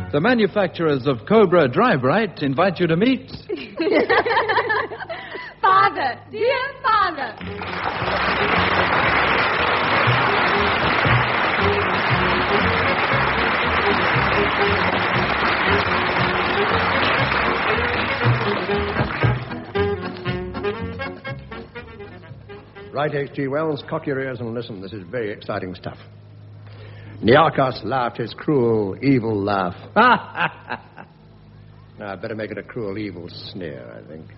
The manufacturers of Cobra Dry Bright invite you to meet... Father, dear Father. Right, H.G. Wells, cock your ears and listen. This is very exciting stuff. Niarchos laughed his cruel, evil laugh. Now, I'd better make it a cruel, evil sneer, I think.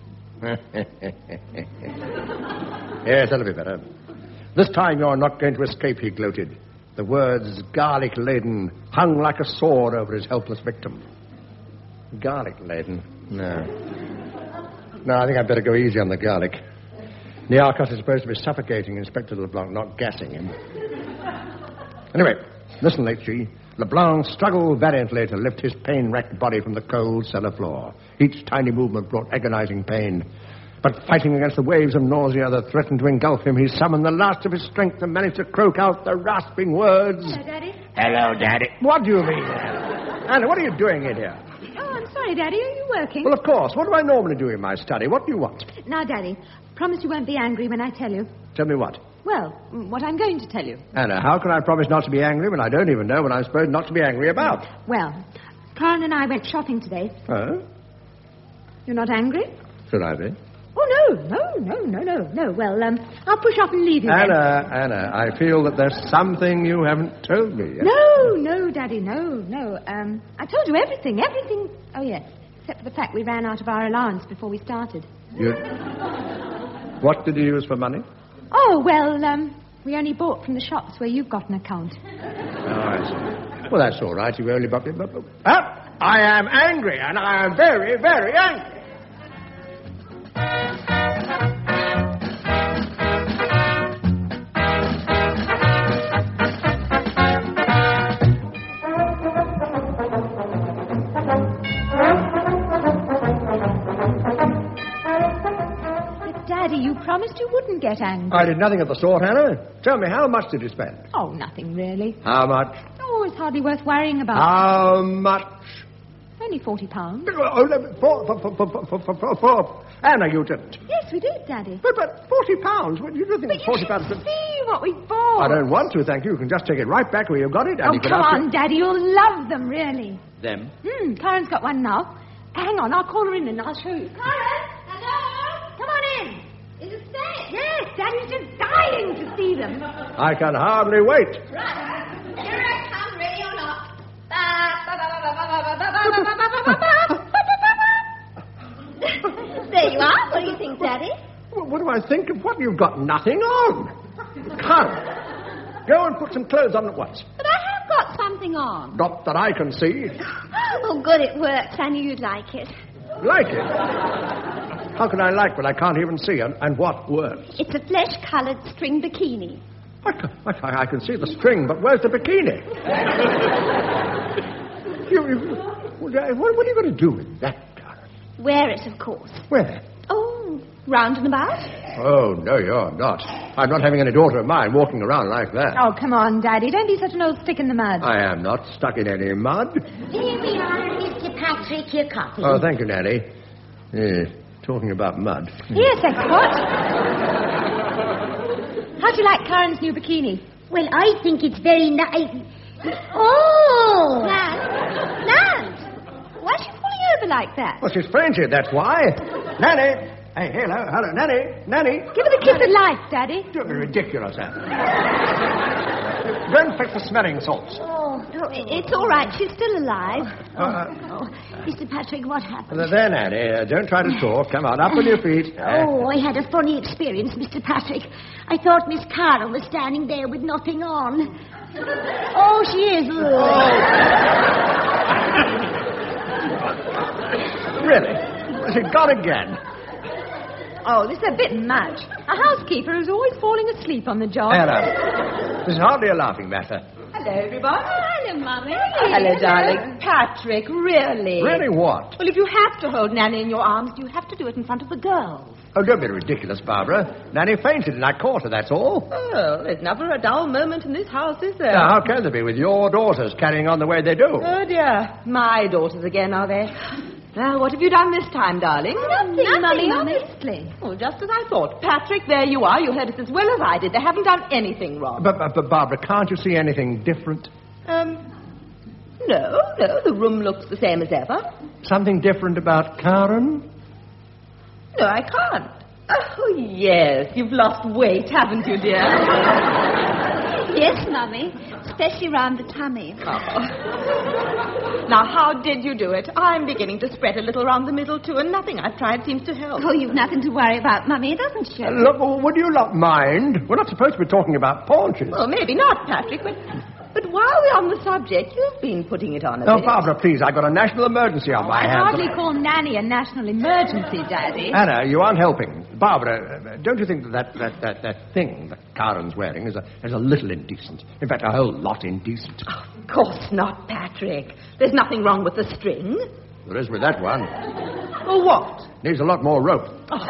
Yes, that'll be better. This time you're not going to escape, he gloated. The words garlic-laden hung like a sword over his helpless victim. Garlic-laden? No, I think I'd better go easy on the garlic. Niarchos is supposed to be suffocating Inspector LeBlanc, not gassing him. Anyway, listen, H.G. LeBlanc struggled valiantly to lift his pain-racked body from the cold cellar floor. Each tiny movement brought agonizing pain. But fighting against the waves of nausea that threatened to engulf him, he summoned the last of his strength and managed to croak out the rasping words. Hello, Daddy. Hello, Daddy. What do you mean, Anna, what are you doing in here? Oh, I'm sorry, Daddy. Are you working? Well, of course. What do I normally do in my study? What do you want? Now, Daddy, promise you won't be angry when I tell you. Tell me what? Well, what I'm going to tell you. Anna, how can I promise not to be angry when I don't even know what I'm supposed not to be angry about? Well, Karen and I went shopping today. Oh? You're not angry? Should I be? Oh, no. Well, I'll push off and leave you then. Anna, I feel that there's something you haven't told me yet. No, Daddy, no. I told you everything. Oh, yes, except for the fact we ran out of our allowance before we started. What did you use for money? Oh, well, we only bought from the shops where you've got an account. Oh, I see. Well, that's all right. You only bought it. I am angry, and I am very, very angry. Daddy, you promised you wouldn't get angry. I did nothing of the sort, Anna. Tell me, how much did you spend? Oh, nothing really. How much? Oh, it's hardly worth worrying about. How much? Only £40. Anna, you didn't. Yes, we did, Daddy. But £40? What do you think? But you £40? should see what we bought. I don't want to, thank you. You can just take it right back where you got it. And Oh, you can come ask on, Daddy. You'll love them, really. Them? Karen's got one now. Hang on, I'll call her in and I'll show you. Karen! Hello? Come on in. Is it safe? Yes, Daddy's just dying to see them. I can hardly wait. Right. Here I come, ready or not. There you are. What do you think, Daddy? Well, what do I think of what? You've got nothing on. Come. Go and put some clothes on at once. But I have got something on. Not that I can see. Oh, good, it works. I knew you'd like it. Like it? How can I like what I can't even see? And what works? It's a flesh-coloured string bikini. I can see the string, but where's the bikini? What are you going to do with that, Karen? Wear it, of course. Where? Oh, round and about. Oh, no, you're not. I'm not having any daughter of mine walking around like that. Oh, come on, Daddy. Don't be such an old stick in the mud. I am not stuck in any mud. Here we are, Mr. Patrick, your coffee. Oh, thank you, Nanny. Yes, talking about mud. Yes, expert. How'd you like Karen's new bikini? Well, I think it's very nice. Oh! Nance! Why is she falling over like that? Well, she's fainted, that's why. Nanny! Hey, hello, Nanny! Give her the kiss of life, Daddy. Don't be ridiculous, Anne. Go and fetch the smelling salts. Oh, it's all right. She's still alive. Mr. Patrick, what happened? There, Nanny. Don't try to talk. Come on, up on your feet. Oh, I had a funny experience, Mr. Patrick. I thought Miss Carol was standing there with nothing on. Oh, she is. Really? Has it gone again? Oh, this is a bit much. A housekeeper who's always falling asleep on the job. Anna, this is hardly a laughing matter. Hello, everybody. Oh, hello, Hello, Mummy. Hello, darling. Patrick, really? Really what? Well, if you have to hold Nanny in your arms, you have to do it in front of the girls. Oh, don't be ridiculous, Barbara. Nanny fainted and I caught her, that's all. Oh, there's never a dull moment in this house, is there? Now, how can there be with your daughters carrying on the way they do? Oh, dear. My daughters again, are they? Now, what have you done this time, darling? Nothing, Mummy, Mummy. honestly. Oh, just as I thought. Patrick, there you are. You heard it as well as I did. They haven't done anything wrong. But Barbara, can't you see anything different? No. The room looks the same as ever. Something different about Karen? No, I can't. Oh, yes. You've lost weight, haven't you, dear? Yes, Mummy. Especially round the tummy. Now, how did you do it? I'm beginning to spread a little round the middle, too, and nothing I've tried seems to help. Oh, you've nothing to worry about, Mummy, doesn't she? Look, would you not mind? We're not supposed to be talking about paunches. Well, maybe not, Patrick, but while we're on the subject, you've been putting it on a Oh, bit. Barbara, please, I've got a national emergency on my I hands. hardly call Nanny a national emergency, Daddy. Anna, you aren't helping. Barbara, don't you think that thing that Karen's wearing is a little indecent? In fact, a whole lot indecent. Of course not, Patrick. There's nothing wrong with the string. There is with that one. Or what? Needs a lot more rope.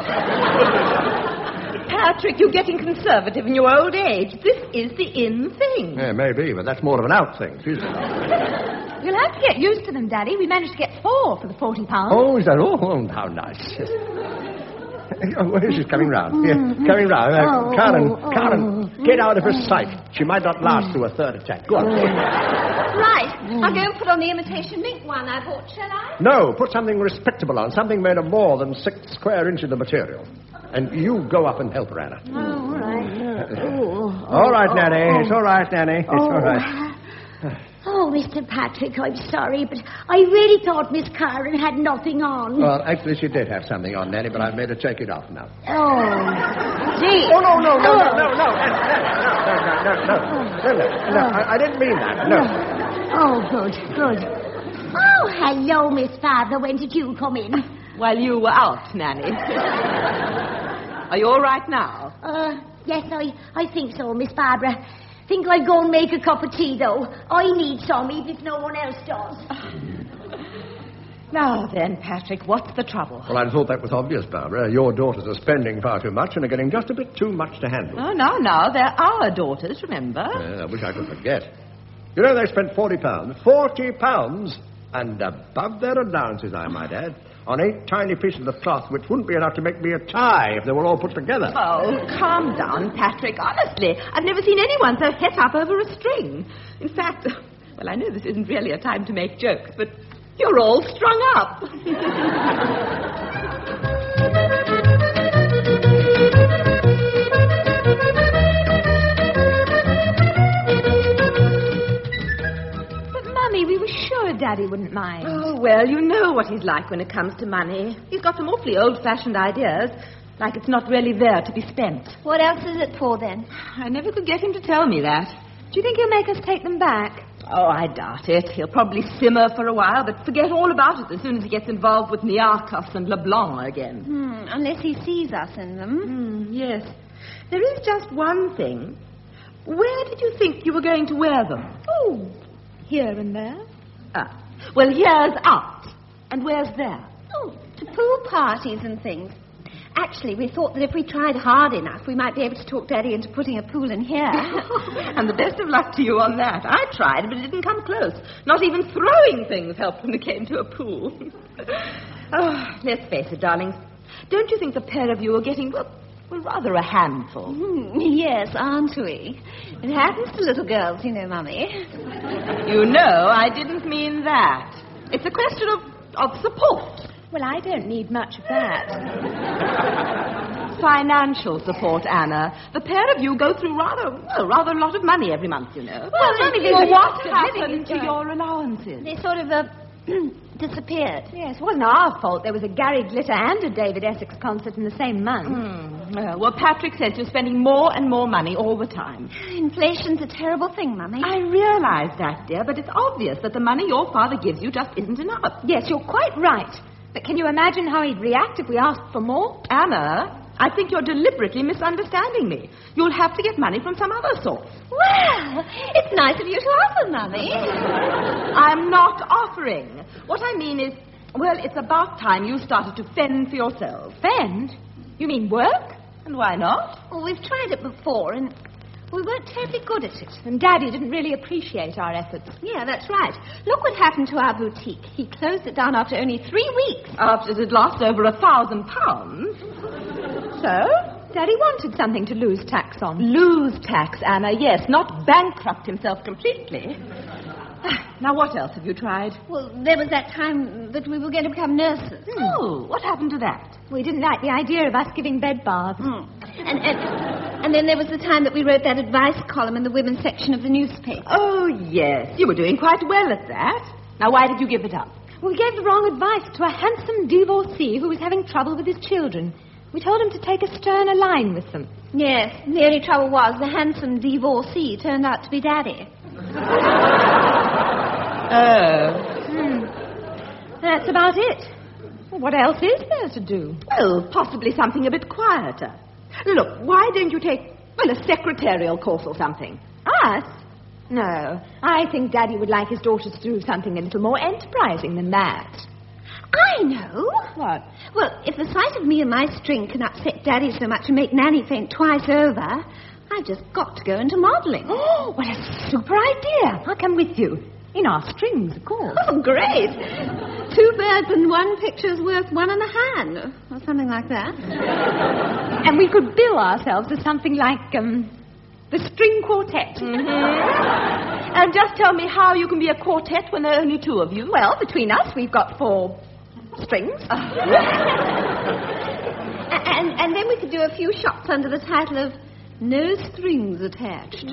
Patrick, you're getting conservative in your old age. This is the in thing. Yeah, maybe, but that's more of an out thing, isn't it? You'll have to get used to them, Daddy. We managed to get 4 for the £40. Oh, is that all? Oh, how nice. Oh, she's coming round. Yeah, coming round. Karen, get out of her sight. She might not last through a third attack. Go on. Right. I'll go and put on the imitation mink one I bought, shall I? No, put something respectable on, something made of more than 6 square inches of material. And you go up and help her, Anna. Oh, all right. All right, Nanny. It's all right, Nanny. It's all right. Oh, Mr. Patrick, I'm sorry, but I really thought Miss Karen had nothing on. Well, actually, she did have something on, Nanny, but I've made her take it off now. Oh, gee. Oh, no. I didn't mean that. No. Oh, good. Oh, hello, Miss Father. When did you come in? While you were out, Nanny. Are you all right now? Yes, I think so, Miss Barbara. Think I'll go and make a cup of tea, though. I need some, even if no one else does. Now then, Patrick, what's the trouble? Well, I thought that was obvious, Barbara. Your daughters are spending far too much and are getting just a bit too much to handle. Oh, no. They're our daughters, remember? I wish I could forget. You know, they spent £40. £40! And above their allowances, I might add, on 8 tiny pieces of cloth, which wouldn't be enough to make me a tie if they were all put together. Oh, calm down, Patrick. Honestly, I've never seen anyone so het up over a string. In fact, well, I know this isn't really a time to make jokes, but you're all strung up. We were sure Daddy wouldn't mind. Oh, well, you know what he's like when it comes to money. He's got some awfully old-fashioned ideas, like it's not really there to be spent. What else is it for, then? I never could get him to tell me that. Do you think he'll make us take them back? Oh, I doubt it. He'll probably simmer for a while, but forget all about it as soon as he gets involved with Niarchos and LeBlanc again. Unless he sees us in them. Yes. There is just one thing. Where did you think you were going to wear them? Oh, here and there. Well, here's out. And where's there? Oh, to pool parties and things. Actually, we thought that if we tried hard enough, we might be able to talk Daddy into putting a pool in here. And the best of luck to you on that. I tried, but it didn't come close. Not even throwing things helped when it came to a pool. Oh, let's face it, darlings. Don't you think the pair of you are getting, well, rather a handful? Yes, aren't we? It happens to little girls, you know, Mummy. You know, I didn't mean that. It's a question of support. Well, I don't need much of that. Financial support, Anna. The pair of you go through rather a lot of money every month, you know. Well, Mummy, what happened to your allowances? They sort of, disappeared. Yes, it wasn't our fault. There was a Gary Glitter and a David Essex concert in the same month. Well, Patrick says you're spending more and more money all the time. Inflation's a terrible thing, Mummy. I realize that, dear, but it's obvious that the money your father gives you just isn't enough. Yes, you're quite right. But can you imagine how he'd react if we asked for more? Anna, I think you're deliberately misunderstanding me. You'll have to get money from some other source. Well, it's nice of you to offer money. I'm not offering. What I mean is, well, it's about time you started to fend for yourself. Fend? You mean work? And why not? Well, we've tried it before, and we weren't terribly good at it. And Daddy didn't really appreciate our efforts. Yeah, that's right. Look what happened to our boutique. He closed it down after only 3 weeks. After it had lost over £1,000. So? Daddy wanted something to lose tax on. Lose tax, Anna, yes, not bankrupt himself completely. Now, what else have you tried? Well, there was that time that we were going to become nurses. Oh, what happened to that? We didn't like the idea of us giving bed baths. And then there was the time that we wrote that advice column in the women's section of the newspaper. Oh, yes, you were doing quite well at that. Now, why did you give it up? We gave the wrong advice to a handsome divorcee who was having trouble with his children. We told him to take a sterner line with them. Yes, the only trouble was the handsome divorcee turned out to be Daddy. That's about it. Well, what else is there to do? Well, possibly something a bit quieter. Look, why don't you take, well, a secretarial course or something? Us? No. I think Daddy would like his daughters to do something a little more enterprising than that. I know. What? Well, if the sight of me and my string can upset Daddy so much and make Nanny faint twice over, I've just got to go into modelling. Oh, what a super idea. I'll come with you. In our strings, of course. Oh, great. 2 birds and 1 picture's worth 1 in the hand, or something like that. And we could bill ourselves as something like, the string quartet. Mm-hmm. And just tell me how you can be a quartet when there are only 2 of you. Well, between us, we've got 4 strings. And then we could do a few shots under the title of No Strings Attached.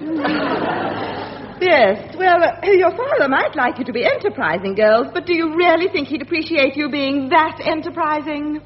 Yes, well, your father might like you to be enterprising, girls, but do you really think he'd appreciate you being that enterprising?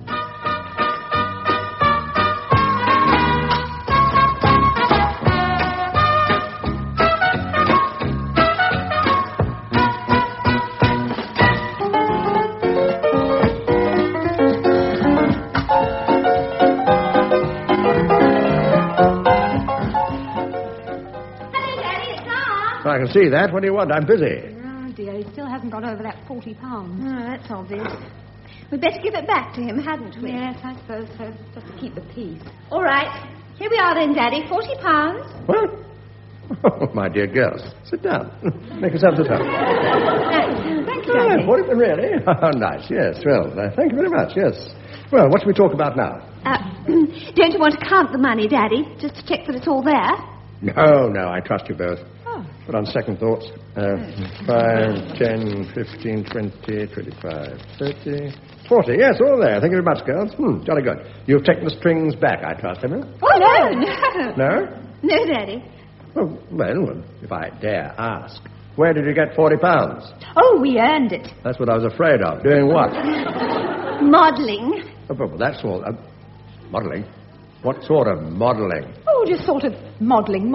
I can see that. What do you want? I'm busy. Oh, dear, he still hasn't got over that £40. Oh, that's obvious. We'd better give it back to him, hadn't we? Yes, I suppose so. Just to keep the peace. All right. Here we are then, Daddy. £40. What? Oh, my dear girls. Sit down. Make yourselves at home. Thank you, Daddy. Really? Oh, nice. Yes. Well, thank you very much. Yes. Well, what shall we talk about now? Don't you want to count the money, Daddy, just to check that it's all there? No. I trust you both. But on second thoughts, 5, 10, 15, 20, 25, 30, 40. Yes, all there. Thank you very much, girls. Jolly good. You've taken the strings back, I trust, haven't you? Oh, no. No? No, Daddy. Oh, well, if I dare ask, where did you get £40? Oh, we earned it. That's what I was afraid of. Doing what? Modelling. Oh, well, that's all. Modelling? What sort of modelling? Oh, just sort of modelling.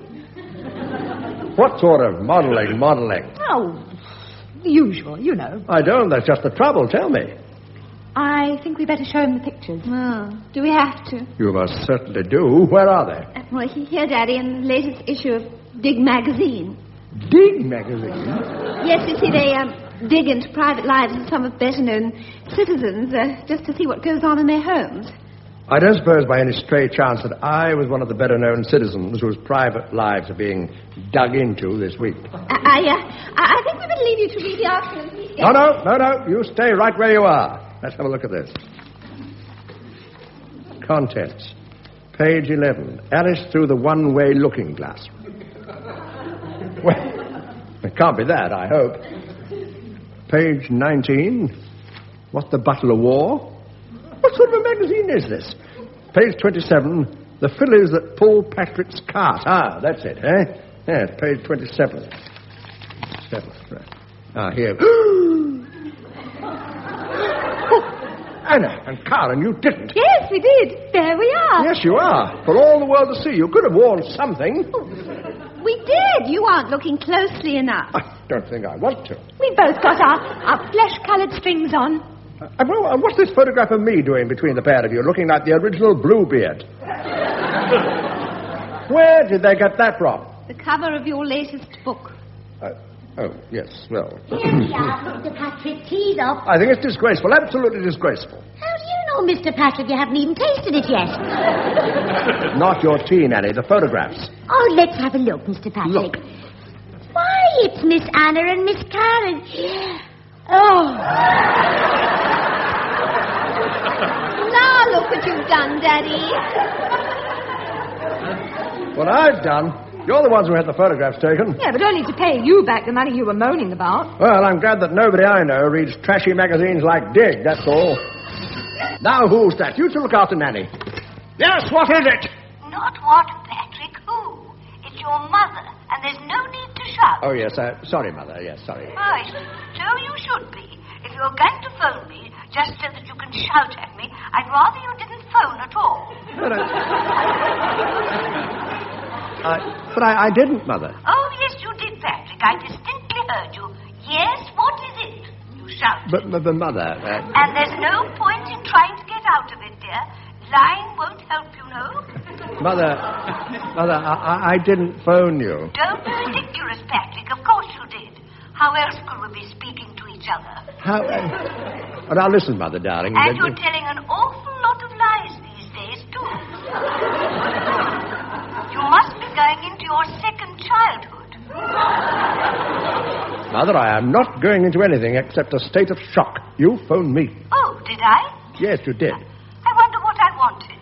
What sort of modelling? Oh, the usual, you know. I don't. That's just the trouble. Tell me. I think we better show him the pictures. Oh, do we have to? You must certainly do. Where are they? Well, here, Daddy, in the latest issue of Dig magazine. Dig magazine? Yes, you see, they dig into private lives of some of the better-known citizens just to see what goes on in their homes. I don't suppose by any stray chance that I was one of the better-known citizens whose private lives are being dug into this week. I think we better leave you to read the article. No. You stay right where you are. Let's have a look at this. Contents. Page 11. Alice through the one-way looking glass. Well, it can't be that, I hope. Page 19. What the Battle of War? What sort of a magazine is this? Page 27, the fillies that pull Patrick's cart. Ah, that's it, eh? Yes, page 27. Here. Anna and Karen, you didn't. Yes, we did. There we are. Yes, you are. For all the world to see. You could have worn something. We did. You aren't looking closely enough. I don't think I want to. We've both got our flesh-coloured strings on. Well, what's this photograph of me doing between the pair of you, looking like the original Bluebeard? Where did they get that from? The cover of your latest book. Oh, yes, well... Here we are, Mr. Patrick. Tea's off. I think it's disgraceful, absolutely disgraceful. How do you know, Mr. Patrick? You haven't even tasted it yet. Not your tea, Nanny, the photographs. Oh, let's have a look, Mr. Patrick. Look. Why, it's Miss Anna and Miss Karen. Oh. Now look what you've done, Daddy. What I've done? You're the ones who had the photographs taken. Yeah, but only to pay you back the money you were moaning about. Well, I'm glad that nobody I know reads trashy magazines like Dig, that's all. Now, who's that? You two look after Nanny. Yes, what is it? Not what, Patrick, who? It's your mother, and there's no need to shout. Oh, yes, sorry, Mother, yes, sorry. Right, so you should be. If you're going to phone me, just so that you can shout at me, I'd rather you didn't phone at all. But I didn't, Mother. Oh, yes, you did, Patrick. I distinctly heard you. Yes, what is it? You shouted. But Mother... And there's no point in trying to get out of it, dear. Lying won't help, you know. Mother, I didn't phone you. Don't be ridiculous, Patrick. Of course you did. How else could we be speaking to each other? How... now, listen, Mother, darling. And you're telling an awful lot of lies these days, too. You must be going into your second childhood. Mother, I am not going into anything except a state of shock. You phoned me. Oh, did I? Yes, you did. I wonder what I wanted.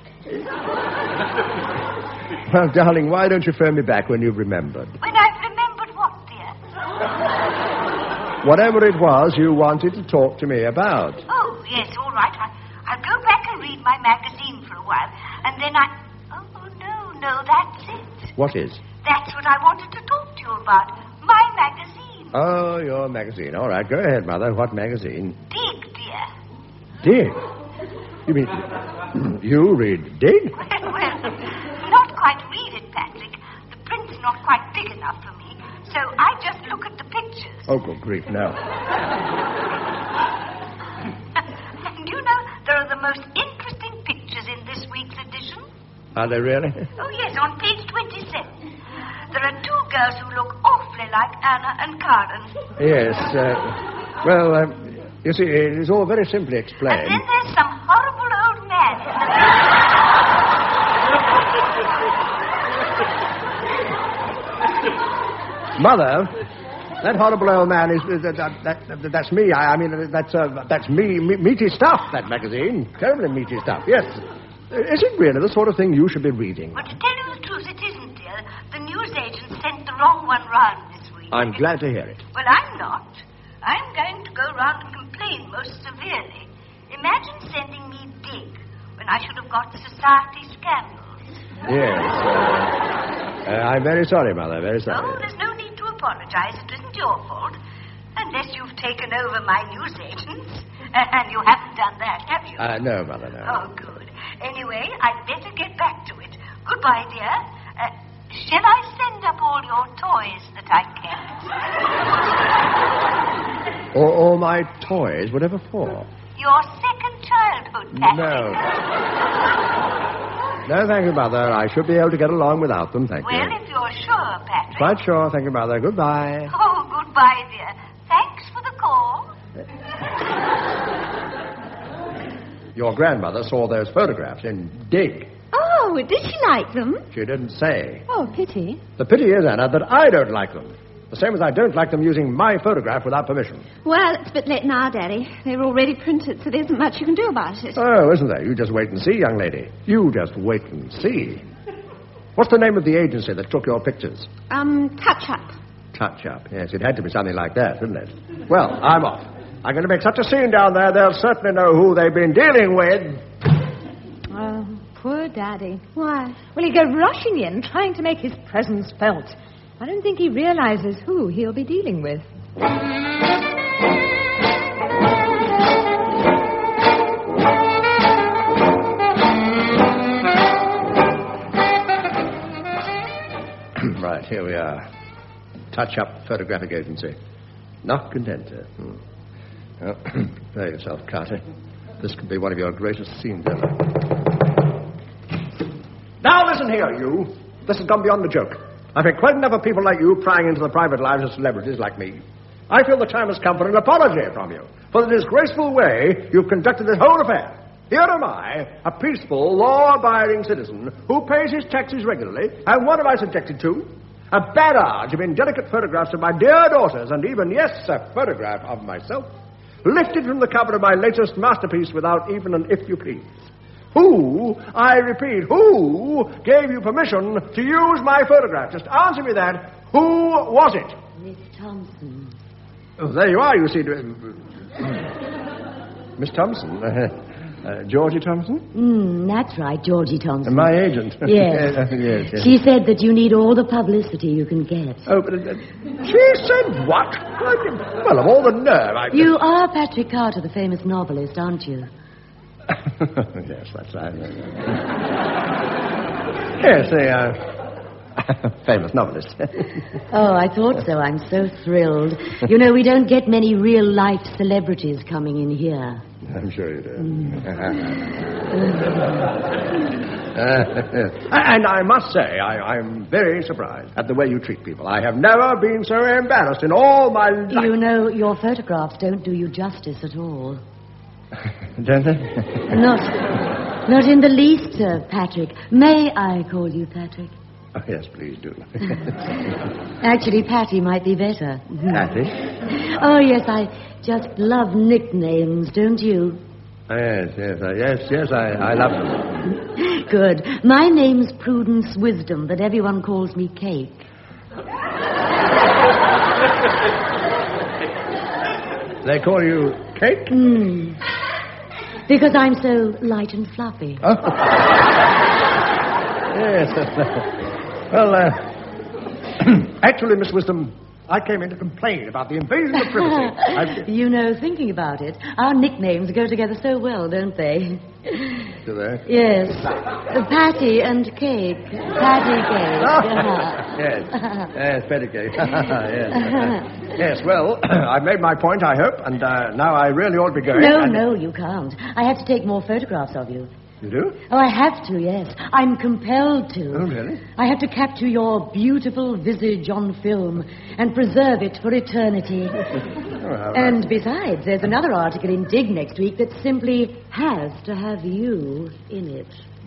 Well, darling, why don't you phone me back when you've remembered? When I've remembered what, dear? Whatever it was you wanted to talk to me about. Oh, yes, all right. I'll go back and read my magazine for a while, and then Oh, no, that's it. What is? That's what I wanted to talk to you about. My magazine. Oh, your magazine. All right, go ahead, Mother. What magazine? Dig, dear. Dig? You mean you read Dig? Well, not quite read it, Patrick. The print's not quite big enough for me, so I just look at the pictures. Oh, good grief, no. And you know, there are the most interesting pictures in this week's edition. Are they really? Oh, yes, on page 27. There are two girls who look awfully like Anna and Karen. Yes, well, you see, it is all very simply explained. And then there's some horrible old man in the... Mother, that horrible old man is... that's me. I mean, that's me. Meaty stuff, that magazine. Terribly meaty stuff, yes. Is it really the sort of thing you should be reading? But to tell you the truth, it isn't, dear. The newsagent sent the wrong one round this week. I'm glad to hear it. Well, I'm not. I'm going to go round and complain most severely. Imagine sending me Dig when I should have got Society Scandals. Yes. I'm very sorry, Mother, very sorry. Oh, there's no need to apologize. It isn't your fault. Unless you've taken over my newsagents. And you haven't done that, have you? No, Mother, no. Oh, good. Anyway, I'd better get back to it. Goodbye, dear. Shall I send up all your toys that I kept? All my toys? Whatever for? Your second childhood, Patrick. No, thank you, Mother. I should be able to get along without them, thank you. Well, if you're sure, Patrick. Quite sure, thank you, Mother. Goodbye. Oh, goodbye, dear. Thanks for the call. Your grandmother saw those photographs in Dig. Oh, did she like them? She didn't say. Oh, pity. The pity is, Anna, that I don't like them. The same as I don't like them using my photograph without permission. Well, it's a bit late now, Daddy. They're already printed, so there isn't much you can do about it. Oh, isn't there? You just wait and see, young lady. You just wait and see. What's the name of the agency that took your pictures? Touch Up. Touch Up. Yes, it had to be something like that, didn't it? Well, I'm off. I'm going to make such a scene down there, they'll certainly know who they've been dealing with. Oh, poor Daddy. Why? Well, he'll go rushing in, trying to make his presence felt. I don't think he realizes who he'll be dealing with. Right, here we are. Touch Up Photographic Agency. Knock and enter. Well, prepare yourself, Carter. This could be one of your greatest scenes ever. Now listen here, you. This has gone beyond the joke. I've had quite enough of people like you prying into the private lives of celebrities like me. I feel the time has come for an apology from you for the disgraceful way you've conducted this whole affair. Here am I, a peaceful, law-abiding citizen who pays his taxes regularly, and what am I subjected to? A barrage of indelicate photographs of my dear daughters, and even, yes, a photograph of myself, lifted from the cover of my latest masterpiece without even an if you please. Who, I repeat, who gave you permission to use my photograph? Just answer me that. Who was it? Miss Thompson. Oh, there you are, you see. Miss Thompson? Georgie Thompson? That's right, Georgie Thompson. My agent. Yes. Yes. She said that you need all the publicity you can get. Oh, but she said what? Well, of all the nerve, You are Patrick Carter, the famous novelist, aren't you? Yes, that's right. Yes, the famous novelist. Oh, I thought so. I'm so thrilled. You know, we don't get many real-life celebrities coming in here. I'm sure you do. And I must say, I'm very surprised at the way you treat people. I have never been so embarrassed in all my life. You know, your photographs don't do you justice at all. Don't they? Not in the least, Patrick. May I call you Patrick? Oh, yes, please do. Actually, Patty might be better. Patty? Oh, yes, I just love nicknames, don't you? Yes, I love them. Good. My name's Prudence Wisdom, but everyone calls me Cake. They call you Cake? Because I'm so light and fluffy. Oh. Yes. Well, actually, Miss Wisdom, I came in to complain about the invasion of privacy. You know, thinking about it, our nicknames go together so well, don't they? Do they? Yes. Patty and Cake. Patty Cake. Yes, Patty Cake. Yes. Yes, well, I've made my point, I hope, and now I really ought to be going. No, you can't. I have to take more photographs of you. You do? Oh, I have to, yes. I'm compelled to. Oh, really? I have to capture your beautiful visage on film and preserve it for eternity. And besides, there's another article in Dig next week that simply has to have you in it.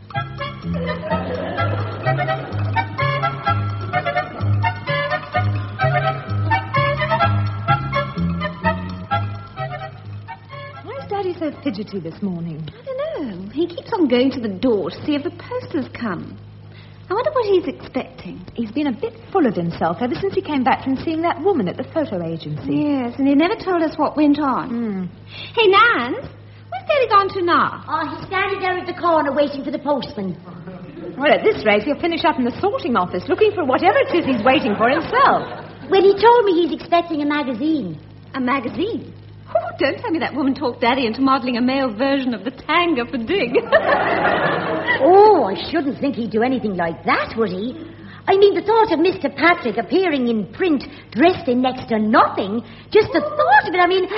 Why is Daddy so fidgety this morning? I don't know. He keeps on going to the door to see if the post has come. I wonder what he's expecting. He's been a bit full of himself ever since he came back from seeing that woman at the photo agency. Yes, and he never told us what went on. Hey, Nance, where's Daddy gone to now? Oh, he's standing there at the corner waiting for the postman. Well, at this rate, he'll finish up in the sorting office looking for whatever it is he's waiting for himself. Well, he told me he's expecting a magazine. A magazine? Oh, don't tell me that woman talked Daddy into modelling a male version of the Tanga for Dig. Oh, I shouldn't think he'd do anything like that, would he? I mean, the thought of Mr. Patrick appearing in print dressed in next to nothing, just the thought of it, I mean,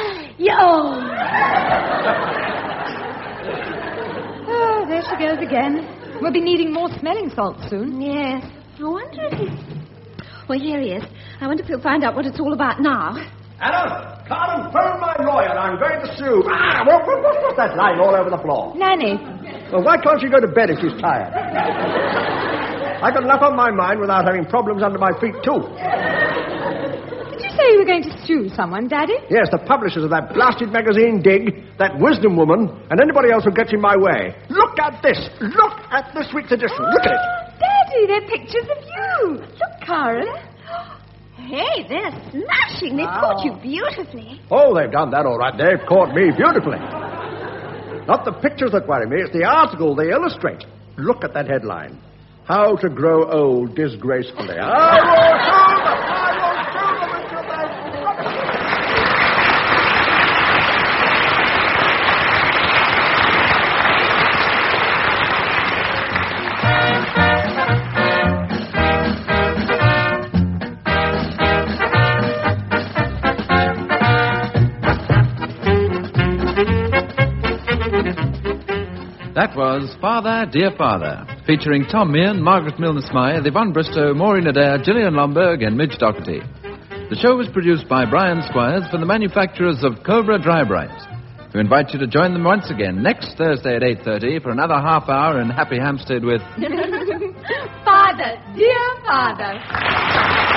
Oh, there she goes again. We'll be needing more smelling salts soon. Yes. I wonder if he's... Well, here he is. I wonder if he'll find out what it's all about now. Adam, Carmen, phone my lawyer. I'm going to sue. What's that lying all over the floor? Nanny. Well, why can't she go to bed if she's tired? I've got enough on my mind without having problems under my feet, too. Did you say you were going to sue someone, Daddy? Yes, the publishers of that blasted magazine, Dig, that Wisdom woman, and anybody else who gets in my way. Look at this. Look at this week's edition. Look at it. Daddy, they're pictures of you. Look, Karen. Hey, they're smashing. They've caught you beautifully. Oh, they've done that all right. They've caught me beautifully. Not the pictures that worry me, it's the article they illustrate. Look at that headline. How to grow old disgracefully. I will sue them! That was Father, Dear Father, featuring Tom Meehan, Margaret Milner-Smythe, Yvonne Bristow, Maureen Adair, Gillian Lomberg, and Midge Doherty. The show was produced by Brian Squires for the manufacturers of Cobra Dry Bright, who invite you to join them once again next Thursday at 8:30 for another half hour in Happy Hampstead with... Father, Dear Father.